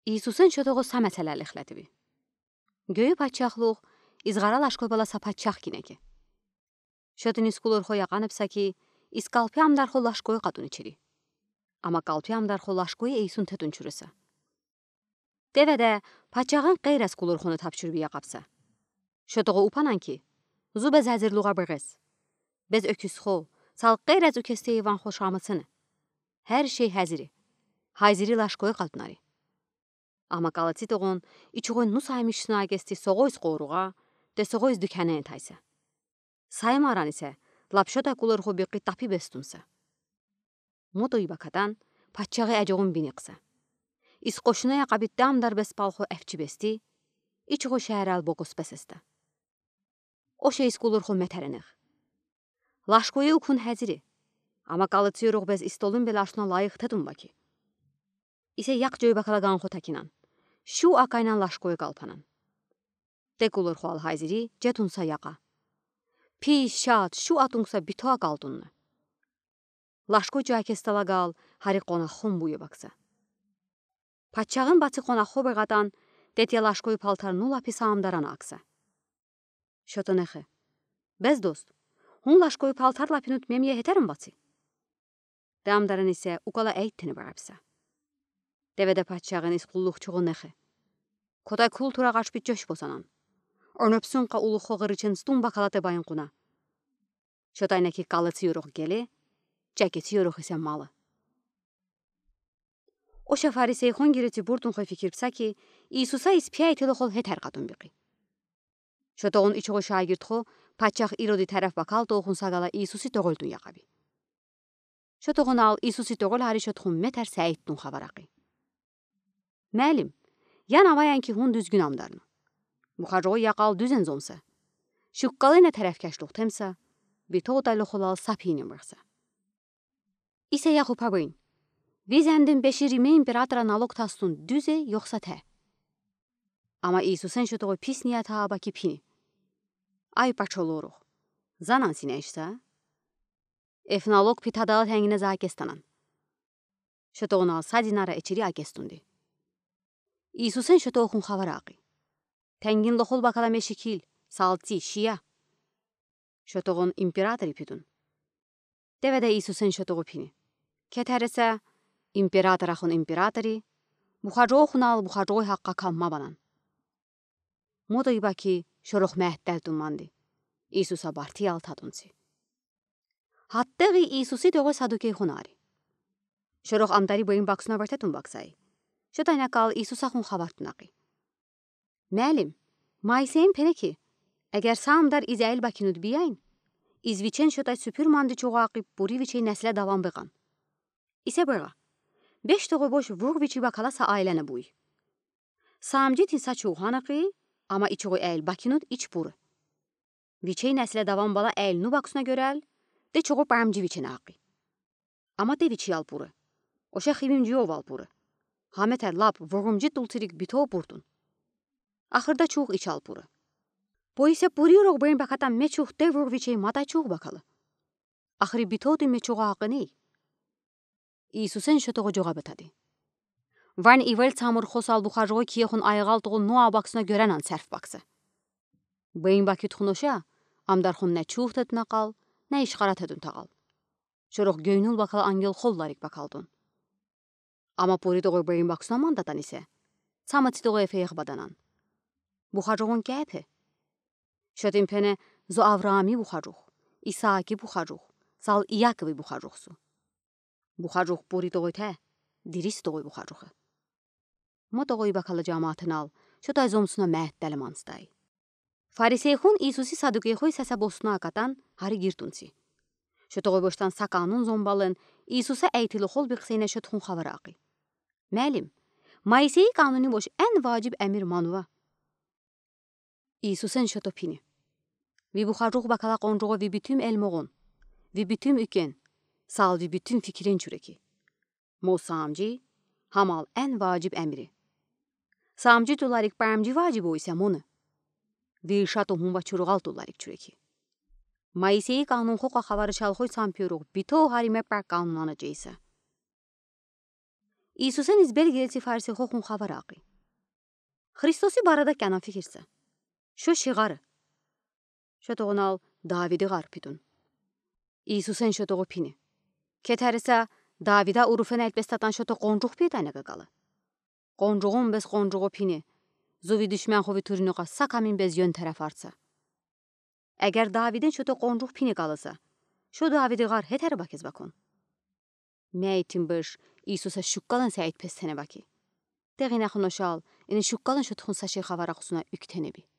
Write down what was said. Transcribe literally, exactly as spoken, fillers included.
Иисусын шотого са məsələli xlətivi. Göyü paçaqluq, izğara laşkoy balasa paçaq kineki. Şotin iskulur xo yaqanıpsa ki, iskalpi amdar xo laşkoy qadun içiri. Ama qalpi amdar xo laşkoy eysun tetun çürüsa. Devədə paçağın qeyres kulur xonu tapşırbi yaqapsa. Şotogo upanan ki, zu bez hazırlığa bığız. Bez öküz xo, sal qeyres ökeste evan xo şamısını. Her şey haziri. Haziri laşkoy qadunari. Ama qalatsi toğun, içiğin nus aymışsına gesti soğoyz qoruğa, de soğoyz dükkanı entaysa. Sayım aran ise, lapşota kulur xo biqi tapi bestunsa. Motoyu bakadan, paçağı əcoğun biniqsa. İs qoşuna yaqabit damdar bespal xo əfçi besti, içiğo şəhərəl boqos besesta. O şey iskulur xo mətəriniq. Laşkoyu ukun həziri, ama qalatsi yoruq bez istolun belaşına layıq tedun baki. İse yaq joy bakala gan xo takinan. Şu akaynan laşkoyu qalpanan. Dekulur xo al haziri, cetunsa yaqa. Piş, şat, şu atungsa bitoa qaldunlu. Laşkoy joakestala qal, hari qona xon buyu baksa. Paçağın batı qona xo beqadan, detya laşkoyu paltar nula pis amdaran aksa. Şotonexe. Bez dost, hun laşkoyu paltar lapinut memiye heterin batı. Damdaran ise ukala eyttini barapsa. Devede paçağın iskulluqçuğu nexe. Koday kultura qaçbit joş bosanan. Ornöpsün qa ulu xoğır için stun bakalate bayın quna. Şotaynaki qalıtı yoruq geli, ceketi yoruq ise malı. O şafari seyxon giriti burdun xoy fikirpsa ki, İsusa ispiya itili xol heter qadun biqi. Şotoğun içiğo şagirt xo, paçaq irodi tərəf bakal doğun sagala İsusi toğoldun yaqabi. Şotoğun al İsusi toğol hari şotğun meter səyittun xavaraqi. Məlim, yan avayan ki hun düzgün amdarını. Buxarroğu yaqal düzen zonsa. Şuqqalı nə tərəfkəşluq temsa, bito odaylı xolal sapinin bıqsa. İse yaxu pabın. Vizəndin beşi Rime imperatora nalog tastun düze yoxsa tə. Ama İsusen şotoğu pis niyat ha baki pini. Ay paçoluruq. Zanan sinəşsə? Efnalog pitadalı təngine zakestanan. Şotoğun al sadinara içiri agestundi. İsusen şotoğun xavaraqi. Təngin loxol bakala meşikil, salti, şiya. Şotoğun imperatori pidun. Devede İsusen şotoğu pini. Ketərəsə, imperatoraqun imperatori, buxarroğun al buxarroğu haqqa kalma banan. Modoyu baki şoroq məhdəl dumandi. İsusa barti al tadunsi. Hattəği İsusi doğu sadukey xunari. Şoroq amdari boyun baksuna bartetun baksay. Şotayna qal İsusa xun xavartunaqi. Məlim, mayseyin pene ki, əgər samdar izəyil bakinud biyayn, izviçen şotay süpür mandi çoğu aqib buri viçey nəslə davam beqan. İse bıra, beş doğu boş vuğ viçi bakalasa ailene buy. Samcit insa çoğanaqi, ama içoğu əl bakinud iç buru. Viçey nəslə davam bala əl nu baksuna görəl, de çoğu barmci viçene aqi. Ama de viçi al buru. Oşa xibimci yov al buru. Hametər lap vuğumci dultirik bito burdun. Axırda çoğ iç al buru. Bu ise buri yoruq beyin bakatan me çoğ de vuğ viçey mada çoğ bakalı. Axırı bito di me çoğu haqqı ney? İsusen şotoğu joğa betadi. Van ivel tamur xosal buxarroğu kiyexun ayğal doğu nua baksına görenan sərf baksı. Beyin bakit xunoşa, amdarxun nə çoğ teduna qal, nə işqara tedun tağal. Şoroq göynül bakal angel xollarik bakaldun. Ama puri doğu beyin baksına mandadan ise, samati doğu efeyek badanan. Buxarroğun gəpi. Şotin pene zo Avrami buxarroğ, İsaaki buxarroğ, sal İyakovi buxarroğsu. Buxarroğ puri doğu tə, diris doğu buxarroğu. Mo doğuyu bakalı cemaatın al, şotay zomsuna məhdəli manstay. Fariseyxun İsusi sadukeyxoy səsə bosuna aqatan hari girtunsi. Şotoğu boştan sakanun zombalın, İsusa əytili xol biqseynə şotxun xavaraqi. Məlim, Mayseyi qanuni boş ən vacib əmir manuva. İsusen şoto pini. Vi buxarroğu bakala qonroğu vi bütüm elmoğun, vi bütüm üken, sal vi bütün fikrin çüreki. Mo samci, hamal ən vacib əmri. Samci dolarik barmci vacibu ise monu. Vi şato hunva çuruğal dolarik çüreki. Mayseyi qanun xoqa xavarı çalxoy sampiyoruq bito harime par qanunlanıcı ise. Иисусен избел гелци фарси хохун хабар ақи. Христоси барада кянан фикирса. Шо шиғары. Шо тоғынал Давиди ғар пидун. Иисусен шо тоғы пини. Кетәріса Давида уруфен әлпестатан шо тоғы қонжуқ пейдайнага қалы. Қонжуғын без қонжуғы пини. Зуви düşmən xovi turnuğa sakamin bez yön tərəf artsa. Əgər Davidin şo toғы qonjuq pini qalısa, şo Davidi ғар hetər bakez bakon. Məytin bış İsusa şuqqalın səyit pestene baki. Dəğinə xınoşal, ini şuqqalın şo tuxun saşı xavara xusuna üktenebi.